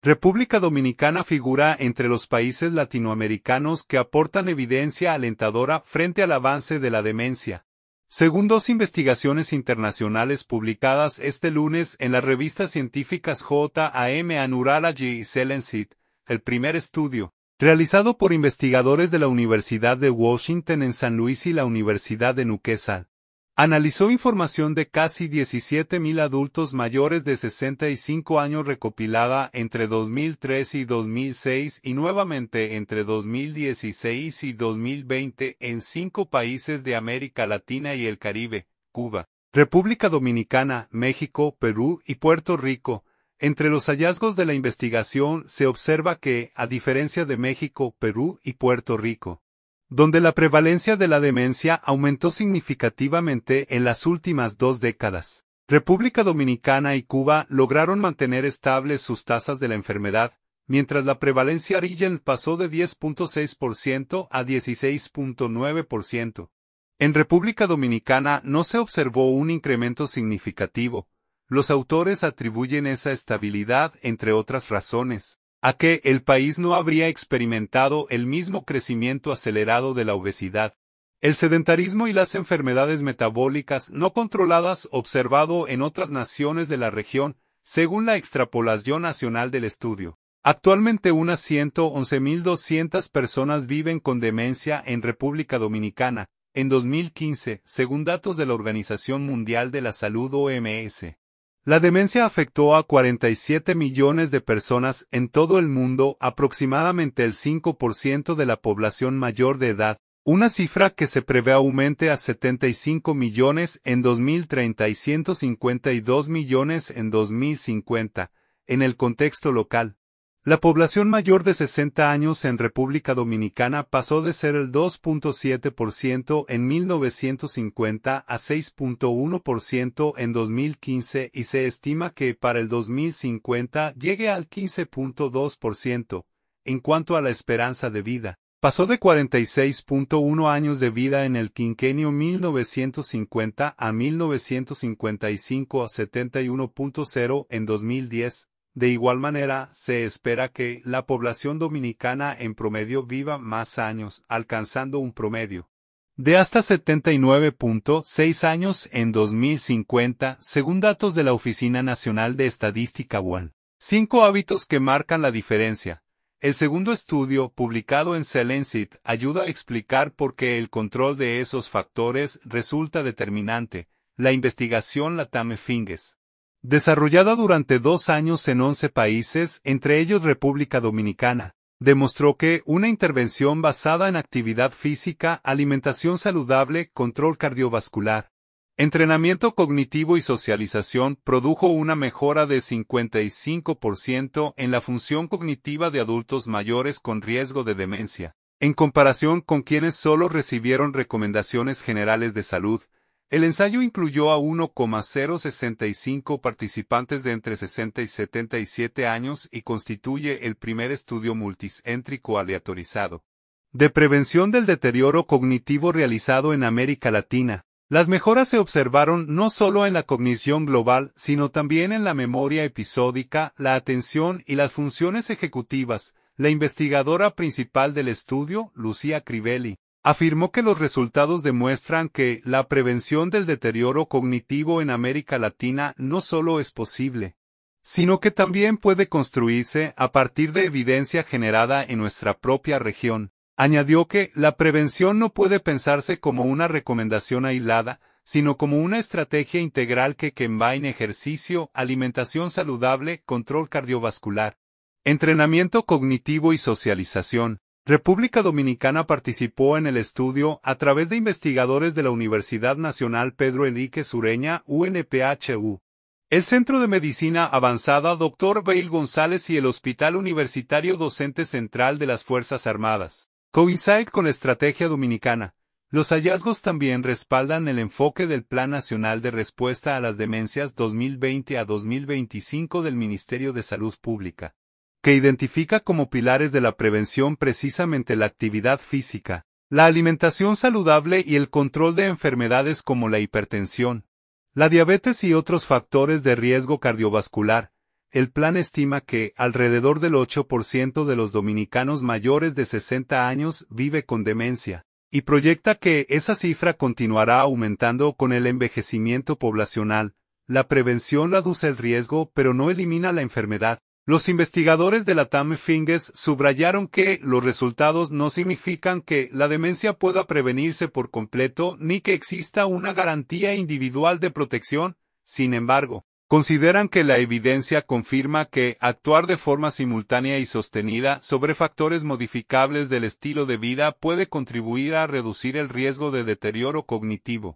República Dominicana figura entre los países latinoamericanos que aportan evidencia alentadora frente al avance de la demencia. Según dos investigaciones internacionales publicadas este lunes en las revistas científicas JAM Neurology y Cell Lancet, el primer estudio, realizado por investigadores de la Universidad de Washington en San Luis y la Universidad de Newcastle, analizó información de casi 17.000 adultos mayores de 65 años recopilada entre 2003 y 2006 y nuevamente entre 2016 y 2020 en 5 países de América Latina y el Caribe, Cuba, República Dominicana, México, Perú y Puerto Rico. Entre los hallazgos de la investigación se observa que, a diferencia de México, Perú y Puerto Rico, donde la prevalencia de la demencia aumentó significativamente en las últimas 2 décadas, República Dominicana y Cuba lograron mantener estables sus tasas de la enfermedad, mientras la prevalencia regional pasó de 10.6% a 16.9%. En República Dominicana no se observó un incremento significativo. Los autores atribuyen esa estabilidad, entre otras razones, a que el país no habría experimentado el mismo crecimiento acelerado de la obesidad, el sedentarismo y las enfermedades metabólicas no controladas observado en otras naciones de la región, según la extrapolación nacional del estudio. Actualmente unas 111.200 personas viven con demencia en República Dominicana, en 2015, según datos de la Organización Mundial de la Salud OMS. La demencia afectó a 47 millones de personas en todo el mundo, aproximadamente el 5% de la población mayor de edad, una cifra que se prevé aumente a 75 millones en 2030 y 152 millones en 2050. En el contexto local, la población mayor de 60 años en República Dominicana pasó de ser el 2.7% en 1950 a 6.1% en 2015 y se estima que para el 2050 llegue al 15.2%. En cuanto a la esperanza de vida, pasó de 46.1 años de vida en el quinquenio 1950 a 1955 a 71.0 en 2010. De igual manera, se espera que la población dominicana en promedio viva más años, alcanzando un promedio de hasta 79.6 años en 2050, según datos de la Oficina Nacional de Estadística UAN. 5 hábitos que marcan la diferencia. El segundo estudio, publicado en Cell Lancet, ayuda a explicar por qué el control de esos factores resulta determinante. La investigación LATAM Finges, desarrollada durante 2 años en 11 países, entre ellos República Dominicana, demostró que una intervención basada en actividad física, alimentación saludable, control cardiovascular, entrenamiento cognitivo y socialización produjo una mejora de 55% en la función cognitiva de adultos mayores con riesgo de demencia, en comparación con quienes solo recibieron recomendaciones generales de salud. El ensayo incluyó a 1,065 participantes de entre 60 y 77 años y constituye el primer estudio multicéntrico aleatorizado de prevención del deterioro cognitivo realizado en América Latina. Las mejoras se observaron no solo en la cognición global, sino también en la memoria episódica, la atención y las funciones ejecutivas. La investigadora principal del estudio, Lucía Crivelli, afirmó que los resultados demuestran que la prevención del deterioro cognitivo en América Latina no solo es posible, sino que también puede construirse a partir de evidencia generada en nuestra propia región. Añadió que la prevención no puede pensarse como una recomendación aislada, sino como una estrategia integral que combina ejercicio, alimentación saludable, control cardiovascular, entrenamiento cognitivo y socialización. República Dominicana participó en el estudio a través de investigadores de la Universidad Nacional Pedro Enríquez Ureña, UNPHU, el Centro de Medicina Avanzada Dr. Bail González y el Hospital Universitario Docente Central de las Fuerzas Armadas. Coincide con la estrategia dominicana. Los hallazgos también respaldan el enfoque del Plan Nacional de Respuesta a las Demencias 2020 a 2025 del Ministerio de Salud Pública, que identifica como pilares de la prevención precisamente la actividad física, la alimentación saludable y el control de enfermedades como la hipertensión, la diabetes y otros factores de riesgo cardiovascular. El plan estima que alrededor del 8% de los dominicanos mayores de 60 años vive con demencia, y proyecta que esa cifra continuará aumentando con el envejecimiento poblacional. La prevención reduce el riesgo pero no elimina la enfermedad. Los investigadores de la TAM Finges subrayaron que los resultados no significan que la demencia pueda prevenirse por completo ni que exista una garantía individual de protección. Sin embargo, consideran que la evidencia confirma que actuar de forma simultánea y sostenida sobre factores modificables del estilo de vida puede contribuir a reducir el riesgo de deterioro cognitivo.